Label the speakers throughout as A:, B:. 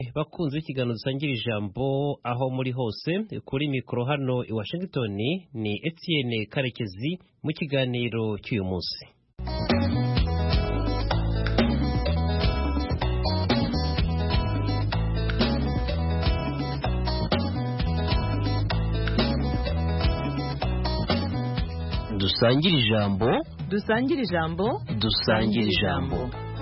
A: bakunze ikiganiro dusangira ijambo aho muri hose. Kuri mikoro hano i Washington ni Etienne Karekezi mu kiganiro cy'uyu munsi. Dusangira ijambo,
B: dusangira ijambo,
A: dusangira ijambo.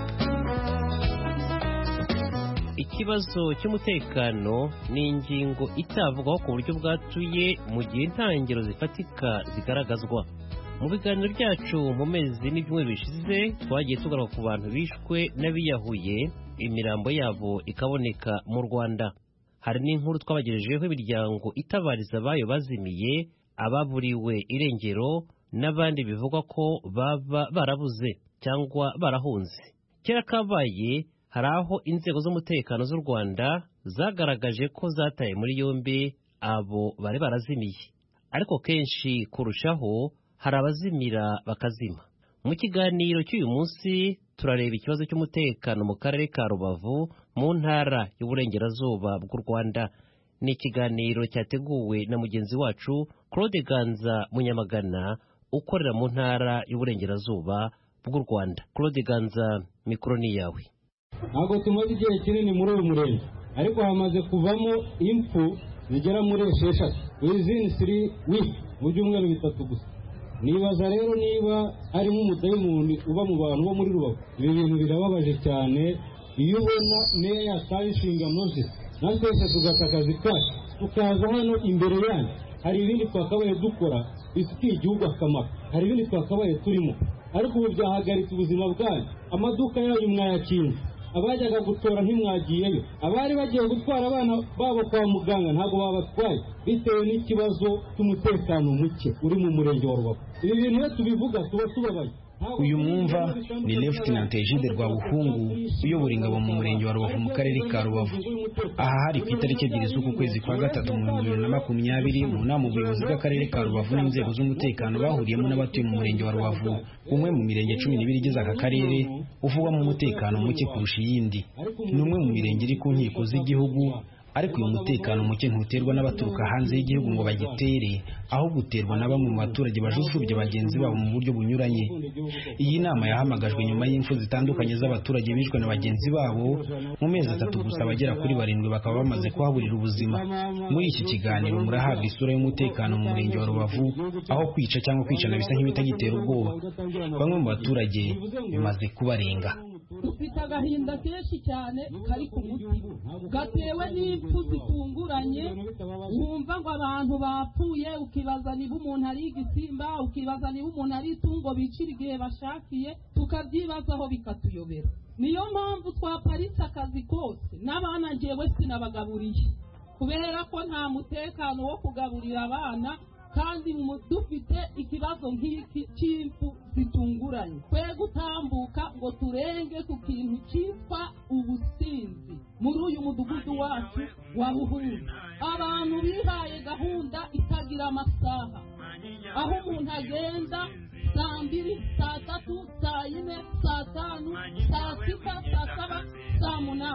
A: Ikibazo cy'umutekano ni ingingo itavugwaho ku buryo bwatuye mu gihe intangiriro zifatika zigaragazwa. Mu biganiro byacu mu mezi n'ibyumweru bishize twagiye tugaruka ku bantu bishwe n'abiyahuye, imirambo yabo ikaboneka mu Rwanda. Hari n'inkuru twabagejejeho imiryango itabariza abayo bazimiye, ababuriwe irengero n'abandi bivugwa ko baba barabuze cyangwa barahunze. Kera kabaye hari aho inzego z'umutekano z'u Rwanda zagaragaje ko zataye muri yombi abo bari barazimiye, ariko kenshi kurushaho hari abazimira bakazima. Mu kiganiro cy'uyu munsi turareba ikibazo cy'umutekano mu karere ka Rubavu mu ntara y'uburengerazuba bw'u Rwanda. Ni ikiganiro cyateguwe na mugenzi wacu Claude Ganza Munyamagana ukorera mu ntara y'uburengerazuba bw'u Rwanda. Claude Ganza, mikoro ni yawe.
C: Ntabwo tumaze igihe kinini muri uyu murenge, ariko hamaze kuvamo impfu zigera muri 6 within 3 weeks, mu byumweru 3 gusa. Nibaza rero niba ari nk'umudayimoni uba mu bantu bo muri Rubavu. Ibi bintu birababaje cyane iyo ubona meya yataye inshingano ze, natwe twese tugata akazi kacu tukaza hano imbere yanyu. Hari ibindi twakabaye dukora bifitiye igihugu akamaro, hari ibindi twakabaye turimo, ariko ubu byahagaritse ubuzima bwanyu. Amaduka yanyu mwayakinze, abajyaga gutora ntimwagiyeyo, abari bagiye gutwara abana babo kwa muganga ntabwo babatwaye bitewe n'ikibazo cy'umutekano muke uri mu murenge wa Rubavu. Ibi bintu iyo tubivuga tuba tubabaye.
D: Uyu mwumva ni Lieutenant Egide Rwabuhungu uyobora ingabo mu murenge wa Rubavu mu karere ka Rubavu. Aha hari ku itariki 2 z'uku kwezi kwa gatatu mu 2020 mu nama ubuyobozi bw'akarere ka Rubavu n'inzego z'umutekano bahuriyemo n'abatuye mu murenge wa Rubavu, umwe mu mirenge 12 igize aka karere uvugwa mu mutekano muke kurusha iyindi. Ni umwe mu mirenge iri ku nkiko z'igihugu, ariko uyu mutekano muke ntuterwa n'abaturuka hanze y'igihugu ngo bagitere, ahubwo uterwa na bamwe mu baturage bajujubye bagenzi babo mu buryo bunyuranye. Iyi nama yahamagajwe nyuma y'imfu zitandukanye z'abaturage bishwe na bagenzi babo mu mezi 3 gusa, bagera kuri 7 bakaba bamaze kuhaburira ubuzima. Muri iki kiganiro murahabwa isura y'umutekano mu murenge wa Rubavu, aho kwica cyangwa kwicana bisa nk'ibitagitera ubwoba. Bamwe mu baturage bimaze kubarenga.
E: Dufite agahinda kenshi cyane kari ku mutima, gatewe n'impfu zitunguranye. Wumva ngo abantu bapfuye, ukibaza niba umuntu ari igisimba, ukibaza niba umuntu ari itungo bicira igihe bashakiye, tukabyibazaho bikatuyobera. Niyo mpamvu twaparitse akazi kose, n'abana njyewe sinabagaburiye kubera ko nta mutekano wo kugaburira abana, kandi dufite ikibazo nk'iki cy'impfu zitunguranye. Twe gutambuka ngo turenge ku kintu cyitwa ubusinzi muri uyu mudugudu wacu wa Buhungu. Abantu bihaye gahunda itagira amasaha, aho umuntu agenda saa 2, saa 3, saa 4, saa 5, saa 6, saa 7, saa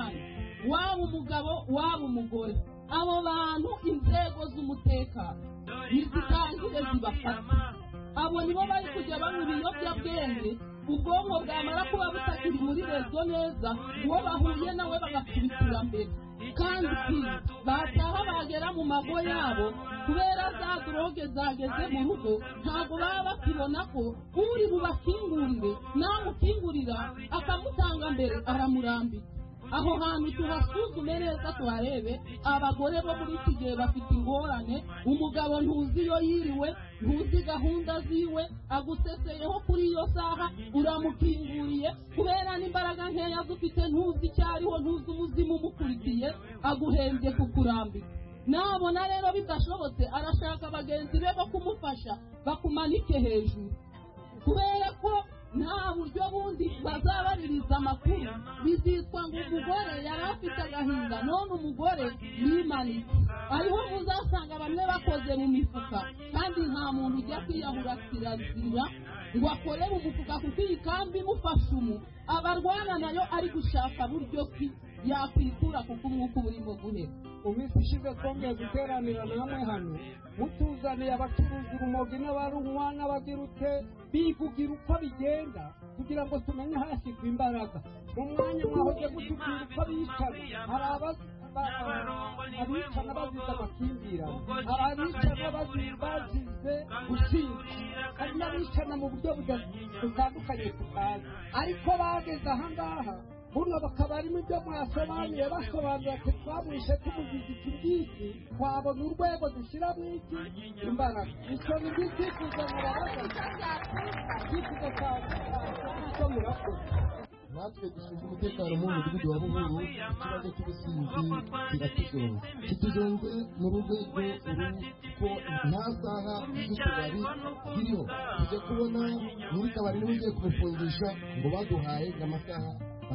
E: 8, waba umugabo waba umugore. Abo bantu inzego z'umutekano nizitangire zibafata. Abo nibo bari kujya banywa ibiyobyabwenge, ubwonko bwamara kuba butakiri muri rezo neza, uwo bahuye nawe bagakubitira mbere. Kandi bataha bagera mu mago yabo kubera za droge zageze mu rugo, ntabwo baba bakibona ko uri bubakingurire, namukingurira akamutanga mbere aramurambika. Aho hantu tuhasuzume neza tuharebe. Abagore bo muri iki gihe bafite ingorane, umugabo ntuzi iyo yiriwe, ntuzi gahunda ziwe, aguseseyeho kuri iyo saha uramukinguriye kubera n'imbaraga nkeya zufite, ntuzi cyariho, ntuzi umuzimu umukurikiye, aguhembye kukurambika. Nabona rero bidashobotse arashaka bagenzi be bo kumufasha bakumanike hejuru, kubera ko nta buryo bundi bazabaririza amakuru. Bizitwa ngo umugore yari afite agahinda, none umugore yimanitse. Ariho muzasanga bamwe bakoze mu mifuka, kandi nta muntu ujya kwiyahura kirazira ngo akorere umufuka kuko iyi kambi imufasha abarwana nayo ari gushaka buryo ki yakwitura kuko umwuka uba urimo guhera.
B: Mu minsi ishize twongeye guteranira namwe hano mutuzaniye abacuruza urumogi n'abarunywa n'abagirute bivugira uko bigenda kugira ngo tumenye hashyirwa imbaraga. Mu mwanya mwahoze gutubwira uko bicana, hari abicana bazize amakimbirane, hari abicana bazize gusinda, hari n'abicana mu buryo butandukanye tutazi, ariko bageze ahangaha buno bakaba arimo ibyo mwasobanuye basobanura ati twamwishe tumuzize iki ngiki, twabona urwego dushyiramo iki imbaraga. icyo ni icyifuzo murabaza, icyifuzo cyo murakoze.
F: natwe dushinzwe umutekano mu mudugudu wa Buhuru, ikibazo cy'ubusinzi kitugenze mu rwego ko nta saha z'utubari ziriho. tujya kubona muri kabari niba ugiye kumufungisha ngo baduhaye amasaha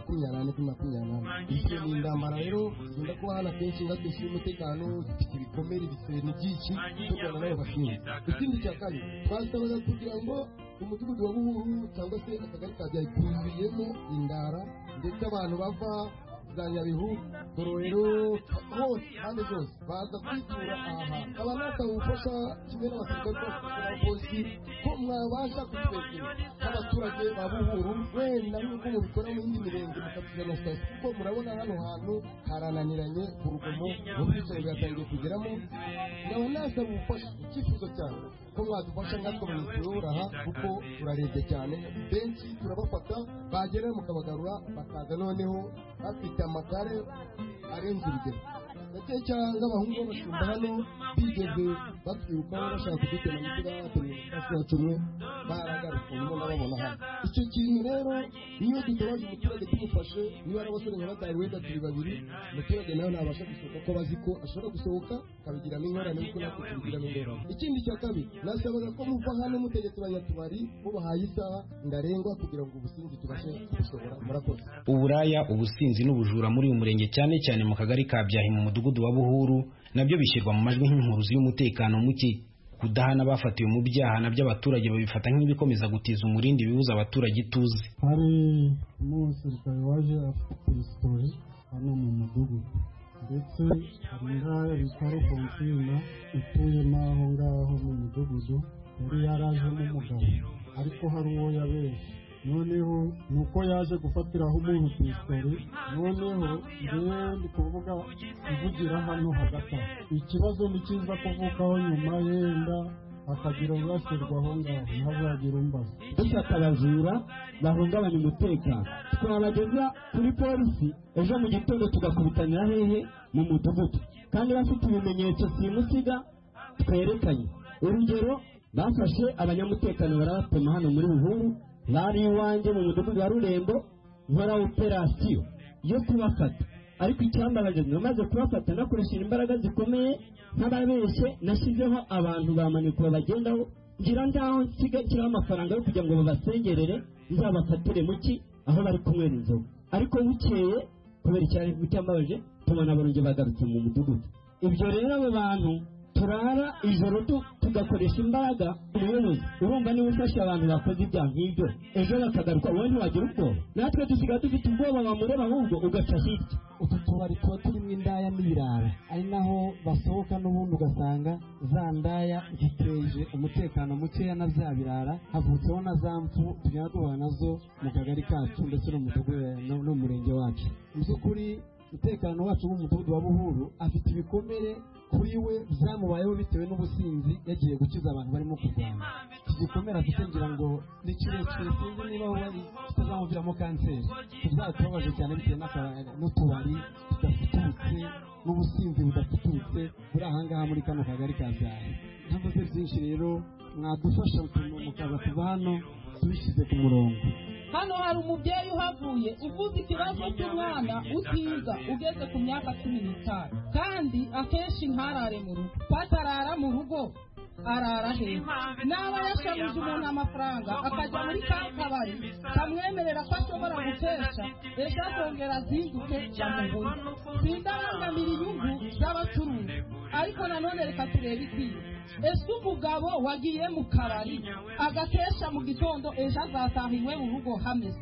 F: 24 kuri 24. Ibyo ni indambara rero zigenda kuba hano akenshi ngatesha umutekano, zifite ibikomere biseni byinshi tugana nayo bashinzwe. Ikindi cya kabiri twasabaga kugira ngo umudugudu wa Buhuru cyangwa se akagari ka Byayi kuzuyemo indara, ndetse abantu bava za Nyabihu, Tororero, hose hande zose baza kwitura aha. Aba nasaba ubufasha kimwe n'abasirikare b'abapolisi ko mwabasha kutwegera abaturage ba Buhuru, wenda n'ubwo mubikora mu yindi mirenge mukatuzana sitasiyo, kuko murabona hano hantu harananiranye ku rugomo n'ubwicanyi bwatangiye kugeramo. Nkaba nasaba ubufasha, icyifuzo cyane ko mwadufasha nkatwe minisitiri aha, kuko turarebye cyane, benshi turabafata bagera mukabagarura bakaza noneho bafite amagare arenze urugero. ndetse cyangwa abahungu b'abashumba hano bigeze batwirukaho bashaka kudutema n'itira baturiye baragarutse nibo nababona hano. Icyo kintu rero iyo dutabaje umuturage tumufashe, niba ari abasore nka batari wenda turi babiri, umuturage nawe ntabasha gusohoka ko bazi ko ashobora gusohoka akabigiramo ingorane kuko natwe tubigiramo ingorane. Ikindi cya kabiri nasabaga ko muva hano mutegetse abanyatubari mubahaye isaha ndarengwa kugira ngo ubusinzi tubashe gushobora. Murakoze.
D: Uburaya, ubusinzi n'ubujura muri uyu murenge cyane cyane mu kagari ka Byahi mu mudugudu wa Buhuru nabyo bishyirwa mu majwi nk'inkuruzi y'umutekano muke. Kudahana bafatiwe mu byaha nabyo abaturage babifata nk'ibikomeza gutiza umurindi bibuza abaturage ituze.
G: Hari umusirikare waje afite isitori hano mu mudugudu, ndetse hari ingaya bita Rufonsina ituye n'aho ngaho mu mudugudu, yari yarajemo umugabo ariko hari uwo yabeshye. Noneho nuko yaje gufatiraho umuntu ku isitori, noneho njyewe ndi kuvuga kuvugira hano hagati. Ikibazo ni kiza kuvukaho nyuma yenda akagira urasirwaho ngaho ntazagira umbaza.
H: Dushaka abajura bahungabanya umutekano twabageza kuri polisi ejo mu gitondo tugakubitanira hehe mu mudugudu, kandi bafite ibimenyetso simusiga twerekanye. Urugero, bafashe abanyamutekano barabatema hano muri Buhuru, bari iwanjye mu mudugudu wa Rurembo, nkora operasiyo yo kubafata. Ariko icyambabaje namaze kubafata nakoresheje imbaraga zikomeye nk'ababeshye, nashyizeho abantu bamaniko babagendaho, ngira ndaho nsigaho amafaranga yo kugira ngo babasengerere nzabafatire muki aho bari kunywera inzoga. Ariko bukeye kubera icyambabaje tubona abarunge bagarutse mu mudugudu. Ibyo rero abo bantu turara ijoro tugakoresha imbaraga. Umuyobozi urumva niba ufashe abantu bakoze ibyaha nk'ibyo ejo bakagaruka, wowe ntiwagira ubwoba? Natwe dusigaye dufite ubwoba, bamureba ahubwo ugaca hirya.
I: Utu tubari tuba turimo indaya n'ibirara, ari naho basohoka n'ubundi ugasanga za ndaya ziteje umutekano mukeya na bya birara, havutseho na za mpfu tugenda duhura nazo mu kagari kacu ndetse no mu mudugudu no mu murenge wacu. Mu by'ukuri umutekano wacu w'umudugudu wa Buhuru afite ibikomere kuri we byamubayeho bitewe n'ubusinzi yagiye gukiza abantu barimo kurwana. Iki gikomere afite ngira ngo ni kirekire, sinzi niba wari kitazamuviramo kanseri. Tuzatubabaje cyane bitewe n'utubari tudafututse n'ubusinzi budafututse buri ahangaha muri kano kagari ka Byahi. Ntavuze byinshi rero, mwadufasha mukaza kuva hano tubishyize ku murongo.
E: Hano hari umubyeyi uhavuye uvuze ikibazo cy'umwana utiga ugeze ku myaka 15, kandi akenshi ntarare mu rugo. Patarara mu rugo arara he? Naba yashamuje umuntu amafaranga akajya muri ka kabari kamwemerera ko ashobora gutesha, ejo akongera azinduke bamubure. Sindabangamira inyungu z'abacuruzi, ariko nanone reka turebe ikwiye. Ese umugabo wagiye mu kabari agatesha mu gitondo, ejo azataha iwe mu rugo hameze?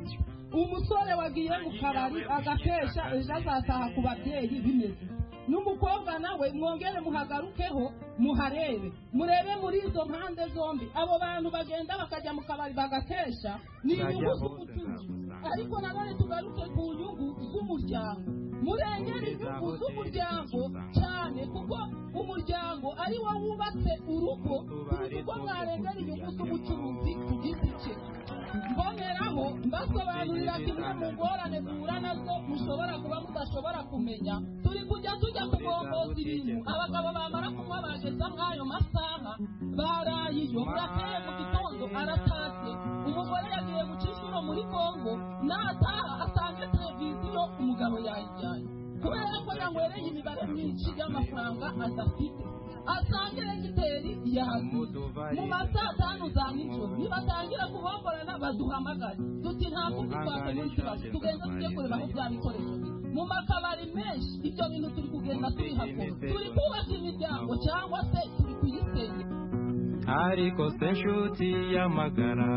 E: umusore wagiye mu kabari agakesha ejo azataha ku babyeyi bimeze n'umukobwa nawe mwongere muhagarukeho muharebe murebe muri izo mpande zombi abo bantu bagenda bakajya mu kabari bagakesha ni inyungu z'umutunzi ariko nanone tugaruke ku nyungu z'umuryango murengera inyungu z'umuryango cyane kuko umuryango ari wo wubatse urugo kuko mwarengera inyungu z'umucuruzi ku giti cye mboneraho mbasobanurira kimwe mu ngorane duhura nazo mushobora kuba mudashobora kumenya turi kujya kugomboza ibintu abagabo bamara kunywa bageza mw'ayo masaha baraye iyo bwakeye mu gitondo aratatse umugore yagiye guca inshuro muri Kongo nataha asange televiziyo umugabo yayijyanye kubera ko yanywereye imibare myinshi y'amafaranga adafite asange regiteri yahaguze mu masaa 5 za nijoro nibatangira kubomborana baduhamagare duti nta kundi twakemura ikibazo tugenda tujye kureba aho bya bikoresho mu makabari menshi ibyo bintu turi kugenda tubihakora turi kubaka imiryango cyangwa se turi kuyisenya
J: ariko se nshuti y'amagara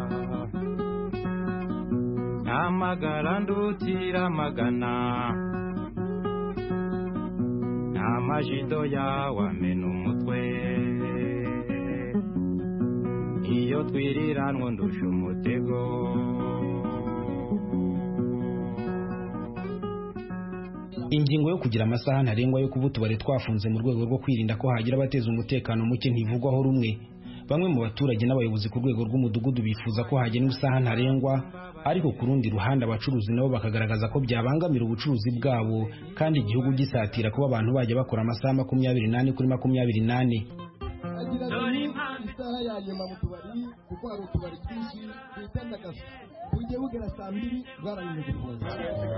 J: amagara ndutira magana amajido yawe amena umutwe iyo twiriranwa ndusha umutego
D: ingingo yo kugira amasaha ntarengwa yo kuba utubari twafunze mu rwego rwo kwirinda ko hagira abateza umutekano muke ntivugwaho rumwe bamwe mu baturage n'abayobozi ku rwego rw'umudugudu bifuza ko hagenwa isaha ntarengwa ariko ku rundi ruhande abacuruzi nabo bakagaragaza ko byabangamira ubucuruzi bwabo kandi igihugu gisatira kuba abantu bajya bakora amasaha 28 kuri 28
F: isaha ya nyuma mu tubari kuko hari utubari twinshi twitandagaza ujye bugera saa 2 bwaranyuze gufunga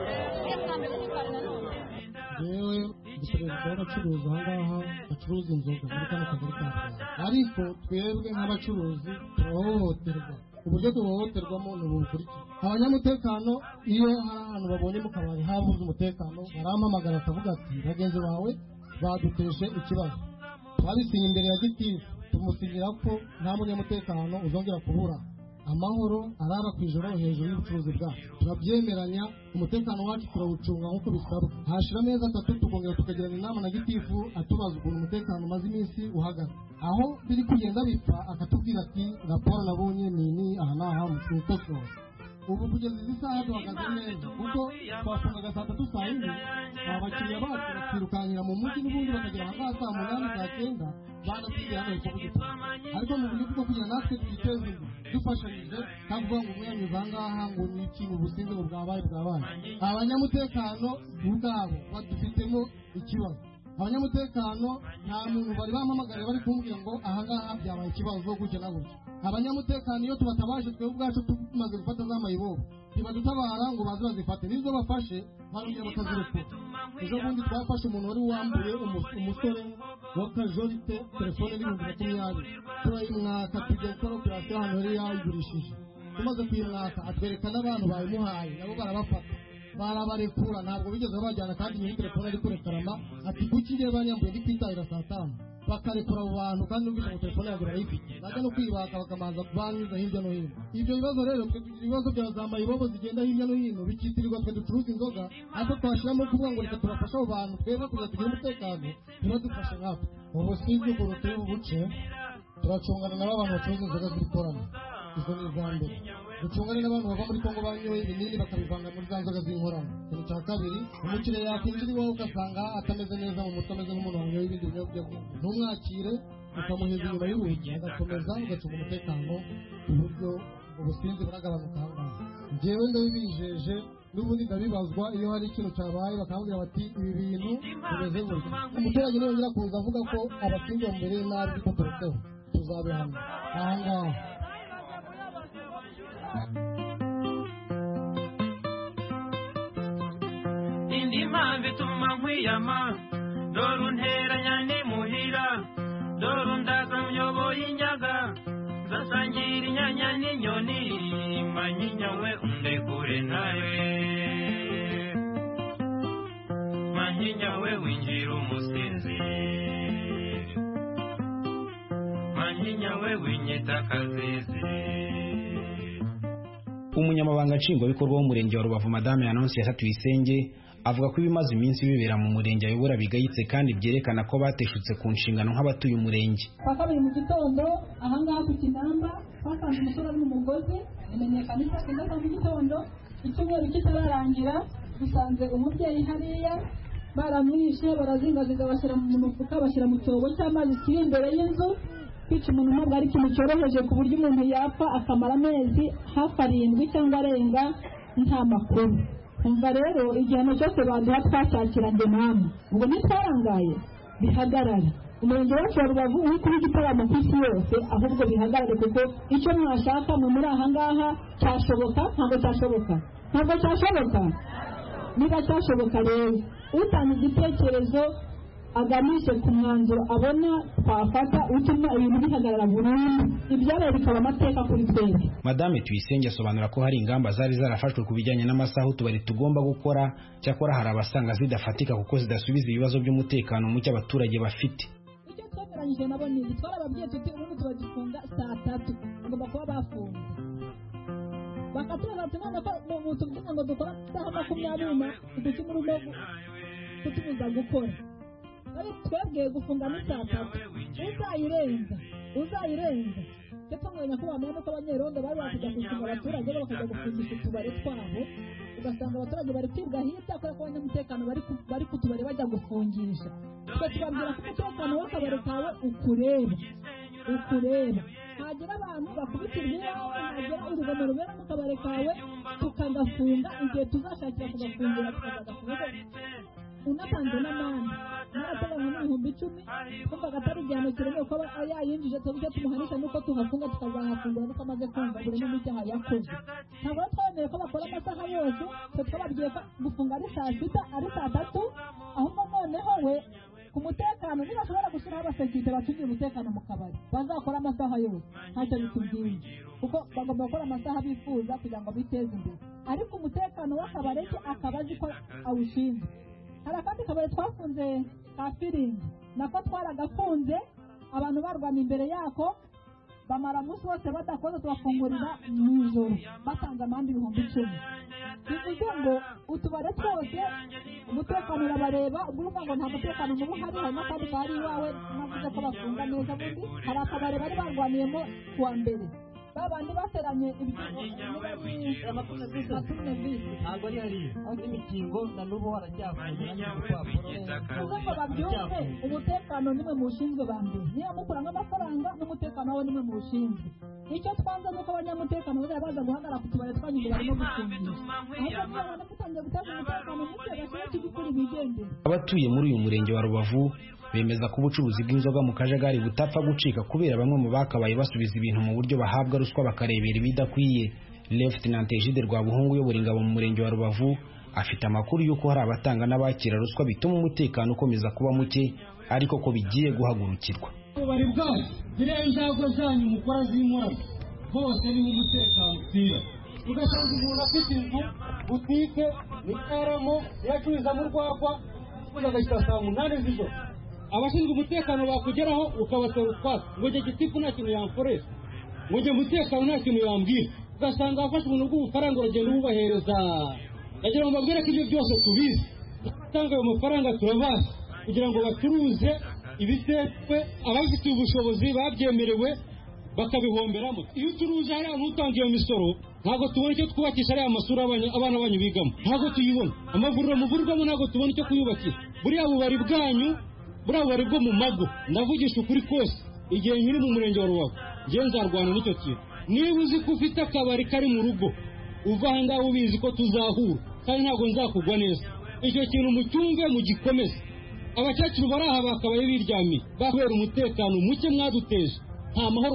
G: yewe perezida w'abacuruzi ahangaha bacuruza inzoga muri kano kagari ka ariko twebwe nk'abacuruzi turahohoterwa uburyo duhohoterwamo ni ubukurikira abanyamutekano iyo hari ahantu babonye mu kabari habuze umutekano barampamagara akavuga ati bagenzi bawe baduteje ikibazo twabisinye imbere ya gitifu tumusinyira ko nta munyamutekano uzongera kubura amahoro arara ku ijoro hejuru y'ubucuruzi bwacu turabyemeranya umutekano wacu turawucunga nk'uko bisabwa hashira amezi 3 tukongera tukagirana inama na gitifu atubaza ukuntu umutekano umaze iminsi uhagaze aho biri kugenda bipfa akatubwira ati raporo nabonye ni aha n'aha mu kikosoro ubu kugeza izi saha duhagaze neza kuko twafungaga saa 3 saa 4 abakiriya bacu bakirukankira mu mujyi n'ubundi bakagera ahangaha saa 8 saa 9 banasigaye hano ku giti ariko mu buryo bwo kugira natwe twiteze imbere dufashanyije kavuga ngo umwanya ahangaha ngo ni ikintu ubusinzi ngo bwabaye abanyamutekano ubwabo badufitemo ikibazo abanyamutekano nta muntu bari bampamagara bari kumbwira ngo ahangaha byabaye ikibazo gutya na gutya abanyamutekano iyo tubatabaje twebwe ubwacu tumaze gufata za mayibobo ntibadutabara ngo baze bazifate nizo bafashe barongera bakazirekura ejo bundi twafashe umuntu wari wambuye umusore w'akajorite telefone n'2020 turayimwaka tujya gukora operasiyo ahantu yari yayigurishije tumaze kuyimwaka atwereka n'abantu bayimuhaye nabo barabafata barabarekura ntabwo bigeze bajyana kandi nyiri telefone ari kurekarama ati kuki ngiye banyambuye ndi kwitahira saa 5 bakarekura abo bantu kandi n'ubwo ngo telefone yanjye barayifite bajya no kwibaka bakamanza banyuza hirya no hino ibyo bibazo rero twe tugira ibibazo bya za mayibobo zigenda hirya no hino bikitirirwa twe ducuruza inzoga ariko twashyiramo kuvuga ngo reka turafasha abo bantu twebwe kugira tugire umutekano ntibadufashe nkatwe ubu si iby'ukuri turi bubuce turacungana n'abo bantu bacuruza inzoga z'ibikorano izo ni iza mbere ducungane n'abantu bava muri Kongo banyoye ibinini bakabivanga muri za nzoga z'inkorano ikintu cya kabiri umukiriya yakwinjira iwawe ugasanga atameze neza mu mutwe ameze nk'umuntu wanyoye ibindi binyobwa ntumwakire ukamuheza inyuma y'urugi agakomeza ugacunga umutekano ku buryo ubusinzi buragabanuka ahangaha njyewe ndabibijeje n'ubundi ndabibazwa iyo hari ikintu cyabaye bakambwira bati ibi bintu bimeze gutya umuturage niyongera kuza avuga ko abasinzi bamubereye nabi kuko turuteho tuzabihamya ahangaha
J: indi mpamvu ituma nkwiyama dore unteranya n'imuhira dore undaza myoboye inyaga zasangira inyanya n'inyoni manyinya we undekure nawe manyinya we winjira umusinzi manyinya we winyita akazizi
D: umunyamabanga nshingwabikorwa w'umurenge wa Rubavu Madame Annonciata Tuyisenge avuga ko ibimaze iminsi bibera mu murenge ayobora bigayitse kandi byerekana ko bateshutse ku nshingano nk'abatuye umurenge.
E: Kwa kabiri mu gitondo ahangaha ku Kinamba twasanze umusore ari mu mugozi imenyekana isaha mu gitondo icyumweru kitararangira dusanze umubyeyi hariya baramwishe barazingazinga bashyira mu mufuka bashyira mu cyobo cy'amazi kiri imbere y'inzu. Kwica umuntu ntabwo ari ikintu cyoroheje ku buryo umuntu yapfa akamara amezi hafi 7 cyangwa arenga nta makuru. Umva rero igihano cyose baduha twashakiranye namwe ubwo ntitwarangaye bihagarara. Umurenge wacu wa Rubavu uri kuba igitaramo ku isi yose ahubwo bihagarare kuko icyo mwashaka mu muri ahangaha cyashoboka ntabwo cyashoboka niba cyashoboka rero utanga igitekerezo aganishe ku mwanzuro abona twafata utuma ibintu bihagarara burundu ibyabaye bikaba amateka kuri twebwe.
D: Madame Tuyisenge asobanura ko hari ingamba zari zarafashwe ku bijyanye n'amasaha utubari tugomba gukora, cyakora hari abasanga zidafatika kuko zidasubiza ibibazo by'umutekano muke abaturage bafite.
E: Icyo twemeranyije nabo ni twarababwiye tuti ubundi tubagifunga saa 3 bagomba kuba bafunze bakatubaza ati none ko mu tuvuga ngo dukora saa 20 tudukimurumo kutubuza gukora. Twebwe gufunga ni saa 3 uzayirenza ndetse mwanya ko bamenya ko abanyerondo bari bakujya gufunga abaturage bakajya gufungisha utubari twabo ugasanga abaturage bari kwibwa hirya kubera ko abanyamutekano bari ku tubari bajya gufungisha. Twe tubabwira ko umutekano w'akabari kawe ukureba hagira abantu bakubitirwa iwawe hagira urugomo rubera mu kabari kawe tukagafunga igihe tuzashakira kugafungira tukagafunga unatanze n'amande n'abateganya n'ibihumbi 10 kumva gatari igihano kiremewe ko yayinjije tubije tumuhanisha nuko tuhafunga tukazahafungura nuko amaze kumva buri n'icyaha yakoze. Ntabwo twemeye ko bakora amasaha yose twe twababwiye ko gufunga ari saa 6 ari saa 3 ahubwo noneho we ku mutekano ntibashobora gushyiraho abasekirite bacungira umutekano mu kabari bazakora amasaha yose ntacyo bitubwiye kuko bagomba gukora amasaha bifuza kugira ngo biteze imbere ariko umutekano w'akabari akaba azi ko awushinzwe. Hari akandi kabari twafunze ka Firingi nako twaragafunze abantu barwana imbere yako bamara umunsi wose badakoze tubafungurira mu ijoro batanze amande 10,000. Bivuze ngo utubare twose umutekano urabareba ubwo ngo nta mutekano mubu hari n'akandi kari iwawe navuze ko bafunga neza bundi hari akabare bari barwaniyemo kuwa mbere babandi bateranye
I: ntabwo ari hariya n'imikingo na n'ubu haracyafunze
E: n'urupapuro babyumve umutekano nimwe mushinzwe bambere niyo mukuramo amafaranga n'umutekano wawe nimwe mushinzwe. Icyo twanze nuko abanyamutekano bajya baza guhagarara ku tubare twanyuze barimo gufungisha ahubwo twabona gutangira guteza umutekano muke bashyira kigikuri bigendera.
D: Abatuye muri uyu murenge wa Rubavu bemeza ko ubucuruzi bw'inzoga mu kajagari butapfa gucika kubera bamwe mu bakabaye basubiza ibintu mu buryo bahabwa ruswa bakarebera ibidakwiye. Lieutenant Egide Rwabuhungu uyobora ingabo mu murenge wa Rubavu afite amakuru y'uko hari abatanga n'abakira ruswa bituma umutekano ukomeza kuba muke ariko ko bigiye guhagurukirwa.
C: Bari bwaje ziriya nzago zanyu mukora z'inkorano bose ni umutekano utira ugasanga umuntu afite inzu butike n'ikaramo yacuruza mu rwagwa ugashyira saa 8 z'ijoro abashinzwe umutekano bakugeraho ukabatera utwatsi ngo njye gitifu nta kintu yamforeza ngo njye umutekano nta kintu yambwira ugasanga wafashe ubuntu bw'ubufaranga uragenda ububahereza. Ndagira ngo mbabwire ko ibyo byose tubizi gutanga ayo mafaranga turabazi kugira ngo bacuruze ibitekwe ababifitiye ubushobozi babyemerewe bakabihomberamo. Iyo ucuruza hariya ntutanga iyo misoro ntabwo tubona icyo twubakisha ariya masura abana banyu bigamo ntabwo tuyibona. Amavuriro muvurirwamo ntabwo tubona icyo kuyubakisha. Buriya bubari bwanyu buriya bubari bwo mu mago ndavugisha ukuri kose igihe nkiri mu murenge wa Rubavu ngiye nzarwana n'icyo kintu. Niba uzi ko ufite akabari kari mu rugo uva aha ngaho ubizi ko tuzahura kandi ntabwo nzakugwa neza. Icyo kintu mucyumve mugikomeze. Abakecuru bari aha bakabaye biryamiye kubera umutekano muke mwaduteje. Nta mahoro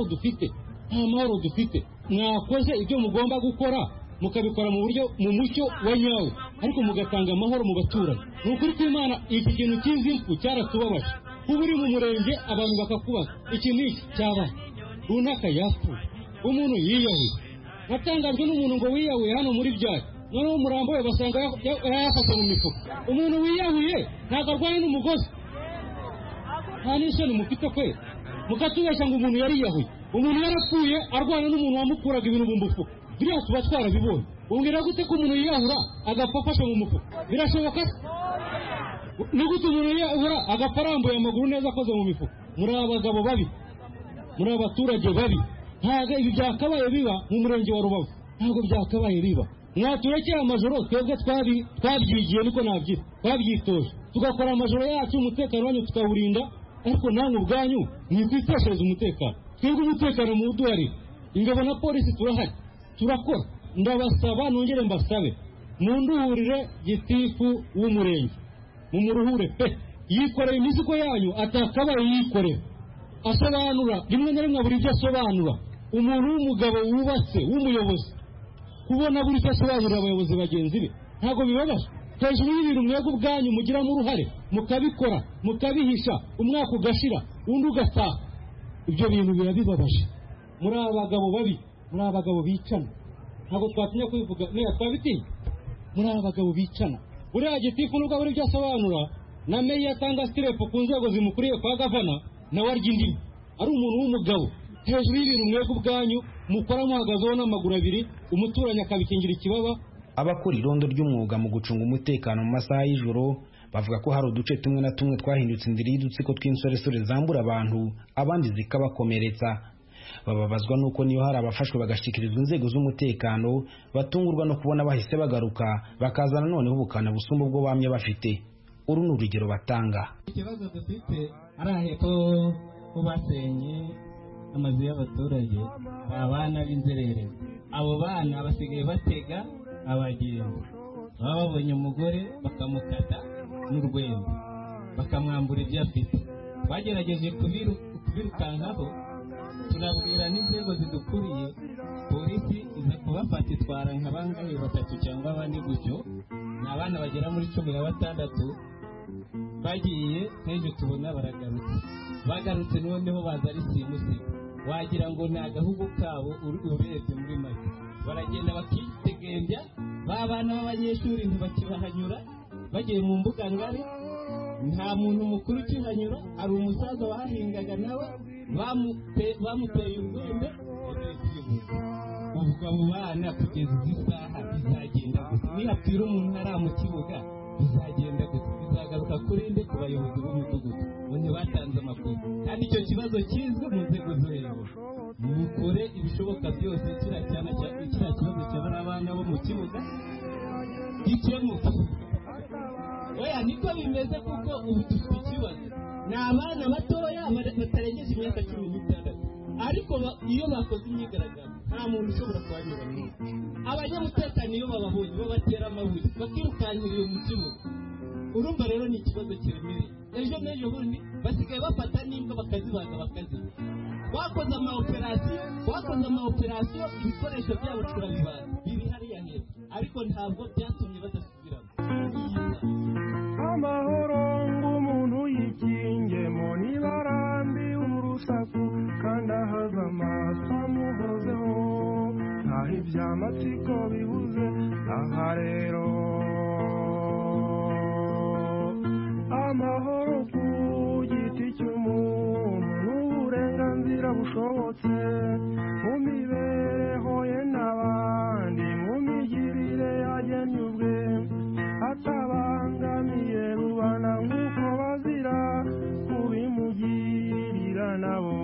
C: dufite. Mwakoze ibyo mugomba gukora mukabikora mu buryo mu mucyo wa nyawo ariko mugatanga amahoro mu baturanyi. Ni ukuri kw'Imana iki kintu cy'izimfu cyaratubabaje. Kuba uri mu murenge abantu bakakubaza iki n'iki cyaba runaka yapfuye umuntu yiyahuye. Natangajwe n'umuntu ngo wiyahuye hano muri byari noneho umurambo we basanga yafashe mu mifuka. Umuntu wiyahuye ntabwo arwaye n'umugozi nta n'isoni mufite kwera mukatubeshya ngo umuntu yariyahuye. Umuntu yarapfuye arwana n'umuntu wamukuraga ibintu mu mufuka biriya tuba twarabibonye. Ubwira gute ko umuntu yiyahura agapfa afashe mu mufuka? Birashoboka? Ni gute umuntu yiyahura agapfa arambuye amaguru neza akoze mu mifuka? Muri abagabo babi, muri abaturage babi. Ntabwo ibi byakabaye biba mu murenge wa Rubavu, ntabwo byakabaye biba. Mwaturekeye amajoro, twebwe twabyigiye, niko nabyita, twabyitoje, tugakora amajoro yacu, umutekano wanyu tukawurinda, ariko namwe ubwanyu mwikwiteshereza umutekano. Twebwe umutekano mu duhari, ingabo na polisi turahari, turakora. Ndabasaba, nongere mbasabe, munduhurire gitifu w'umurenge, mumuruhure pe, yikoreye imizigo yanyu atakabaye yikorera, asobanura rimwe na rimwe buri byo asobanura. Umuntu w'umugabo wubatse w'umuyobozi kubona buri cyo asobanurira abayobozi bagenzi be ntabwo bibabaje. Hejuru y'ibintu mwebwe ubwanyu mugiramo uruhare, mukabikora, mukabihisha, umwaka ugashira undi ugataha, ibyo bintu biba bibabaje. Muri abagabo babi, muri abagabo bicana, ntabwo twatinya kubivuga, niyo twabitinya. Muri abagabo bicana, uriya gitifu nubwo buri byo asobanura, na meya atanga stirepo ku nzego zimukuriye kwa gavana, nawe arya indimi, ari umuntu w'umugabo. Hejuru y'ibintu mwebwe ubwanyu mukora muhagazeho n'amaguru abiri, umuturanyi akabikingira ikibaba.
D: Abakora irondo ry'umwuga mu gucunga umutekano mu masaha y'ijoro bavuga ko hari uduce tumwe na tumwe twahindutse indiri y'udutsiko tw'insoresore zambura abantu, abandi zikabakomeretsa. Bababazwa nuko niyo hari abafashwe bagashyikirizwa inzego z'umutekano batungurwa no kubona bahise bagaruka bakazana noneho ubukana busumba ubwo bamye bafite. Uru ni urugero batanga.
H: Ikibazo dufite ari ahepfo ko basenye amazu y'abaturage, abana b'inzerere. Abo bana basigaye batega abagenzi, baba babonye umugore bakamukata n'urwembe, bakamwambura ibyo afite. Bagerageje kubirukankaho, turabwira n'inzego zidukuriye, polisi iza kubafata itwara nka bangahe, 3 cyangwa 4 gutyo. Ni abana bagera muri 16 bagiye, n'ejo tubona baragarutse. Bagarutse noneho baza ari simusiga, wagira ngo ni agahugu kabo urebye muri make. Baragenda bakitegembya, babana b'abanyeshuri ntibakibahanyura, bagiye mu mbuga ngari, nta muntu mukuru ukihanyura. Hari umusaza wahahingaga nawe bamuteye urwembe. Uvuga mu bana kugeza izi saha bizagenda gusa, nihapfira umuntu ari mu kibuga bizagenda gusa, bizagaruka kuri nde? Ku bayobozi b'umudugudu bone batanze amakuru, kandi icyo kibazo kizwe mu nzego zo hejuru. Mukore ibishoboka byose kiriya kibazo cy'abana abana bo mu kibuga gikemuka. Oya, niko bimeze, kuko ubu dufite ikibazo. Ni abana batoya batarengeje imyaka 16, ariko iyo bakoze imyigaragambyo nta muntu ushobora kuhanyura. Abanyamutekano iyo bababonye babatera amabuye bakirukankira mu kibuga. Urumva rero ni ikibazo kiremereye. Ejo n'ejo bundi basigaye bafata n'imbwa bakazibaga bakaziba. Wakoze amaoperasiyo ibikoresho byabo turabibaza, biri hariya heza, ariko ntabwo byatumye badasubiramo.
K: Amahoro ng'umuntu yikingemo nibarambi urusaku, kandi ahaza amaso amuhozeho, ntaho iby'amatsiko bibuze. Aha rero amahoro ku giti cy'umuntu n'uburenganzira bushobotse mu mibereho ye n'abandi, mu migirire yagennye ubwe, atabangamiye rubanda nk'uko bazira kubimugirira nabo.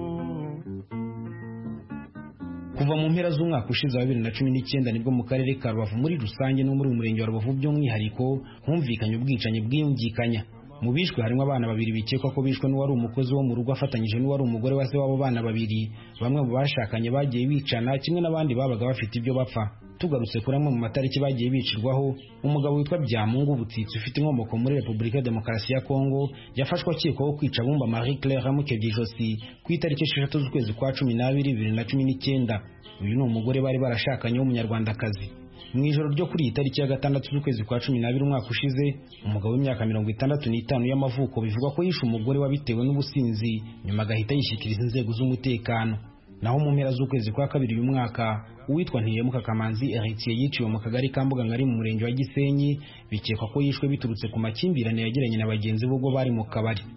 D: Kuva mu mpera z'umwaka ushize wa 2019 nibwo mu karere ka Rubavu muri rusange no muri umurenge wa Rubavu by'umwihariko humvikanye ubwicanyi bwiyungikanya. Mu bishwe harimo abana babiri bikekwa ko bishwe n'uwari umukozi wo mu rugo afatanyije n'uwari umugore wa se w'abo bana babiri. Bamwe mu bashakanye bagiye bicana, kimwe n'abandi babaga bafite ibyo bapfa. Tugarutse kuri amwe mu matariki bagiye bicirwaho, umugabo witwa Byamungu Butsitsi ufite inkomoko muri Repubulika ya Demokarasi ya Kongo yafashwe akekwaho kwica Bumba Marie Claire Mukebye Josi ku itariki 6 z'ukwezi kwa 12 2019. Uyu ni umugore bari barashakanye w'umunyarwandakazi. Mu ijoro ryo kuri iyi tariki ya 6 z'ukwezi kwa 12 umwaka ushize, umugabo w'imyaka 65 y'amavuko bivugwa ko yishe umugore wabitewe n'ubusinzi, nyuma agahita yishyikiriza inzego z'umutekano. Naho mu mpera z'ukwezi kwa 2 uyu mwaka, uwitwa Ntiyemuka Kamanzi Heritier yiciwe mu kagari ka Mbuga ngari mu murenge wa Gisenyi, bikekwa ko yishwe biturutse ku makimbirane yagiranye na bagenzi b'ubwo bari mu kabari.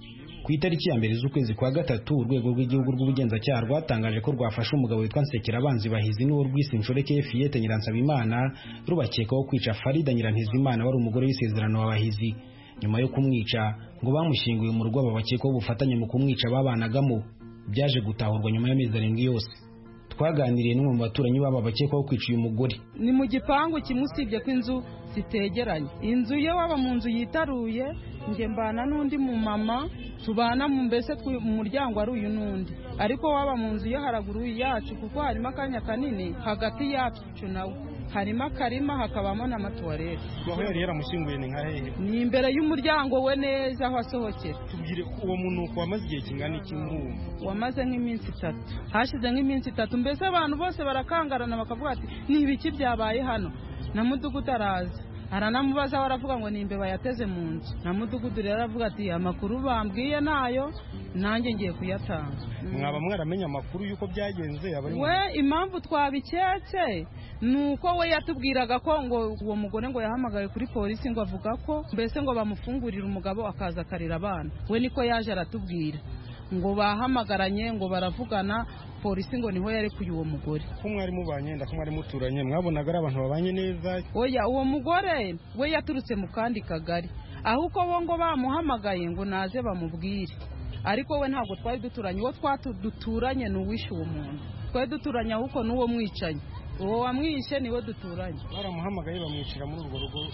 D: ku itariki ya mbere z'ukwezi kwa gatatu urwego rw'igihugu rw'ubugenzacyaha rwatangaje ko rwafashe umugabo witwa Nsekerabanzi Bahizi n'uwo rwise Inshoreke Fillette Nyiransabimana rubakekaho kwica Farida Nyirantezimana wari umugore w'isezerano wa Bahizi. Nyuma yo kumwica ngo bamushyinguye mu rugo babakekaho ubufatanye mu kumwica babanagamo. Byaje gutahurwa nyuma y'amezi 7 yose. Twaganiriye n'umwe mu baturanyi baba bakekwaho kwica uyu mugore.
E: Ni mu gipangu kimusibye ko inzu zitegeranye. Inzu ye waba mu nzu yitaruye, nge mbana n'undi mu mama tubana mu mbese mu muryango ari uyu n'undi, ariko waba mu nzu ye haraguru yacu kuko harimo akanya kanini hagati yacu nawe, harimo akarima hakabamo n'amatuwarete.
L: Aho yari yaramushyinguye ni nka hehe?
E: Ni imbere y'umuryango we neza aho asohokera.
L: Tubwire uwo muntu wamaze igihe kingana iki muri
E: wamaze nk'iminsi 3, hashize nk'iminsi 3, mbese abantu bose barakangarana bakavuga ati ni ibiki byabaye hano. Na mudugudu araza aranamubaza baravuga ngo nimbe bayateze mu nzu. Na mudugudu rero aravuga ati amakuru bambwiye nayo nanjye ngiye kuyatanga.
L: Mwaba mwaramenya amakuru yuko byagenze abari
E: we impamvu twabiketse nuko we yatubwiraga ko ngo uwo mugore ngo yahamagaye kuri polisi ngo avuga ko mbese ngo bamufungurira umugabo akaza akarira abana. We niko yaje aratubwira ngo bahamagaranye ngo baravugana, polisi ngo niho yari kuyu uwo mugore.
L: Ko mwari mubanye nda ko mwari muturanye mwabonaga ari abantu babanye neza?
E: Oya, uwo mugore we yaturutse mu kandi kagari, aho uko bo ngo bamuhamagaye ngo naze bamubwire, ariko we ntabwo twari duturanye. Uwo duturanye ni uwishe uwo muntu, twari duturanye ahubwo n'uwo mwicanye. Uwo wamwishe niwe duturanye.
L: Baramuhamagaye bamwicira muri urwo rugo.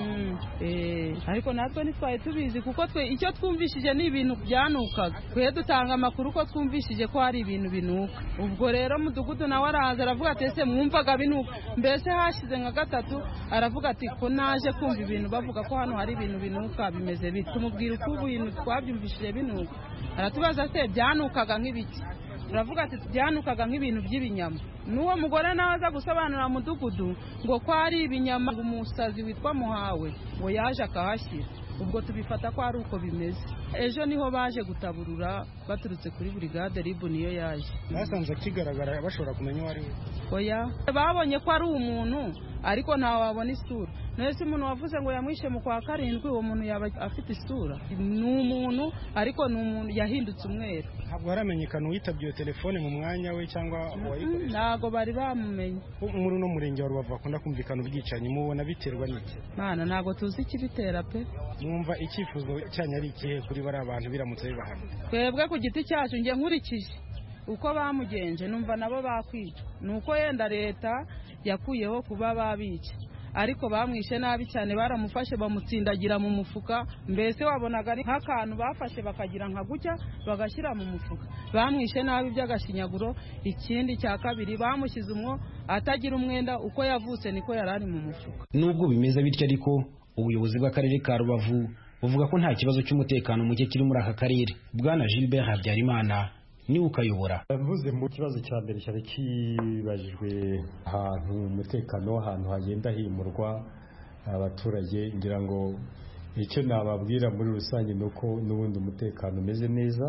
E: Ariko natwe ntitwaye tubizi kuko twe icyo twumvishije ni ibintu byanukaga. Twe dutanga amakuru ko twumvishije ko hari ibintu binuka. Ubwo rero mudugudu nawe araza aravuga ati ese mwumvaga binuka? Mbese hashize nka 3 aravuga ati ko naje kumva ibintu bavuga ko hano hari ibintu binuka bimeze bite. Tumubwira uko ibintu twabyumvishije binuka. Aratubaza se byanukaga nk'ibiki? Uravuga ati byanukaga nk'ibintu by'ibinyama. N'uwo mugore nawe aza gusobanura mudugudu ngo ko ari ibinyama, umusazi witwa Muhawe ngo yaje akahashyira. Ubwo tubifata ko ari uko bimeze. Ejo niho baje gutaburura baturutse kuri brigade Ribu niyo yaje.
L: Basanze kigaragara bashobora kumenya uwo ari we.
E: Oya, babonye ko ari umuntu ariko ntawe wabona isura. Nese umuntu wavuze ngo yamwishe mu kwa 7 uwo muntu yaba afite isura. Ni umuntu ariko ni umuntu yahindutse umwere.
L: Ntabwo haramenyekana uwitabye iyo telefone mu mwanya we cyangwa wayikoresha.
E: Ntago bari bamumenye.
L: Muri no murenge wa Rubavu akunda kumvikana ubwicanyi, mubona biterwa n'iki?
E: Mana ntago tuzi ikibitera pe.
L: Mwumva icyifuzo cyanya ari ikihe kuri bari abantu biramutse bibahana?
E: Twebwe ku giti cyacu nge nkurikije uko bamugenje numva nabo bakwica. Nuko yenda leta yakuyeho kuba babica, ariko bamwishe nabi cyane. Baramufashe bamutsindagira mu mufuka, mbese wabonaga ari nk'akantu bafashe bakagira nka gutya bagashyira mu mufuka. Bamwishe nabi by'agashinyaguro. Ikindi cya kabiri bamushyize umwo atagira umwenda, uko yavutse niko yarari mu mufuka.
D: Nubwo bimeze bityo ariko ubuyobozi bw'akarere ka Rubavu buvuga ko nta kibazo cy'umutekano muke kiri muri aka karere. Bwana Gilbert Habyarimana ni ukayobora.
M: Mvuze mu kibazo cya mbere cyari kibajijwe ahantu umutekano ahantu hagenda himurwa abaturage, ngira ngo icyo nababwira muri rusange nuko n'ubundi umutekano umeze neza,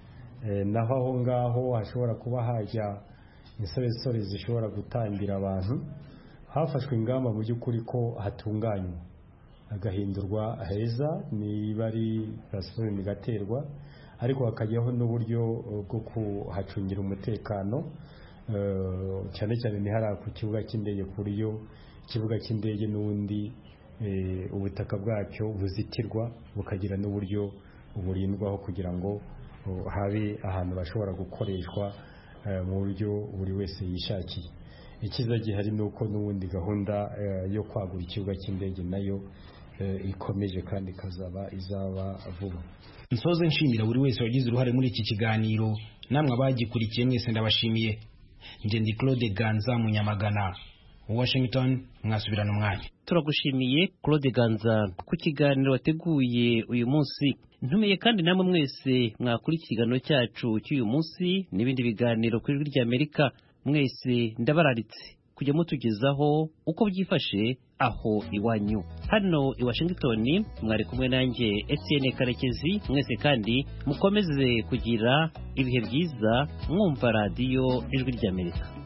M: naho aho ngaho hashobora kuba hajya insoresore zishobora gutangira abantu. Hafashwe ingamba mu by'ukuri ko hatunganywa agahindurwa heza, niba ari gasore gaterwa, ariko hakajyaho n'uburyo bwo kuhacungira umutekano, cyane cyane ni hari ku kibuga cy'indege, ku buryo ikibuga cy'indege n'ubundi ubutaka bwacyo buzitirwa bukagira n'uburyo burindwaho kugira ngo habe ahantu bashobora gukoreshwa mu buryo buri wese yishakiye. Ikiza gihari ni uko n'ubundi gahunda yo kwagura ikibuga cy'indege nayo ikomeje kandi izaba vuba.
D: Nsoze nshimira buri wese wagize uruhare muri iki kiganiro, namwe abagikurikiye mwese ndabashimiye. Nje ndi Claude Ganza Munyamagana, Washington. Mwasubirana umwanya.
A: Turagushimiye Claude Ganza ku kiganiro wateguye uyu munsi. Ntumiye kandi namwe mwese mwakuri ikiganiro cyacu cy'uyu munsi n'ibindi biganiro kuri Ijwi ry'Amerika. Mwese ndabararitse kujya mutugezaho uko byifashe aho iwanyu. Hano i Washington mwari kumwe nanjye Etienne Karekezi. Mwese kandi mukomeze kugira ibihe byiza mwumva radiyo Ijwi ry'Amerika.